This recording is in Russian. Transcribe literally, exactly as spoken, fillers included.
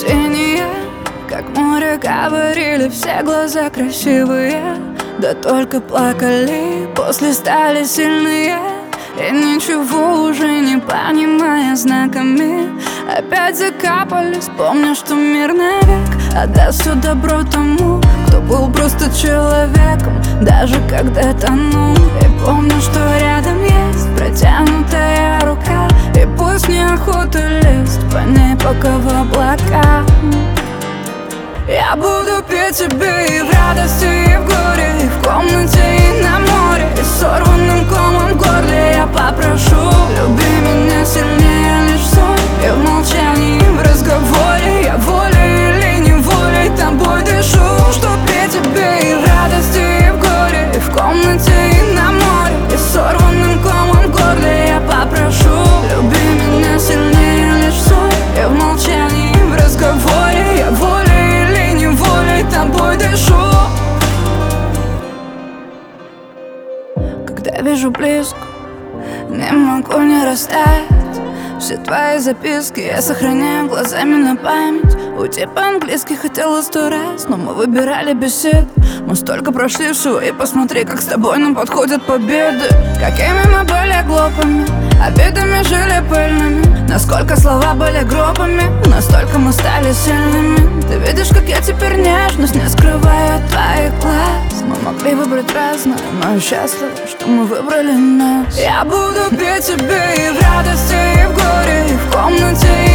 синие, как море, говорили, все глаза красивые. Да только плакали, после стали сильные. И ничего уже не понимая знаками, опять закапались, помню, что мир навек отдаст все добро тому, кто был просто человеком, даже когда тонул. И помню, что рядом есть протянутая рука, и пусть неохота лезть по ней, пока в облака. Я буду петь тебе и в радости, и в горе, и в комнате, и на море, и с сорванным комом в горле. Я попрошу, люби меня сильнее лишь сон, и в молчании, и в разговоре. Я волей или неволей тобой дышу, что петь тебе и в радости, и в горе, и в комнате, и на море, и с сорванным комом в горле. Я попрошу, люби меня сильнее лишь сон, и в молчании, и в разговоре. Я волей волей тобой дышу. Когда вижу близко, не могу не растаять. Все твои записки я сохраняю глазами на память. Уйти по-английски хотела сто раз, но мы выбирали беседу. Мы столько прошли всего, и посмотри, как с тобой нам подходят победы. Какими мы были глупыми, обидами жили пыльными. Насколько слова были грубыми, настолько мы стали сильными. Ты видишь, как я теперь нежность не скрываю от твоих глаз. Мы могли выбрать разное, но я счастлива, что мы выбрали нас. Я буду петь тебе и в радости, и в горе, и в комнате,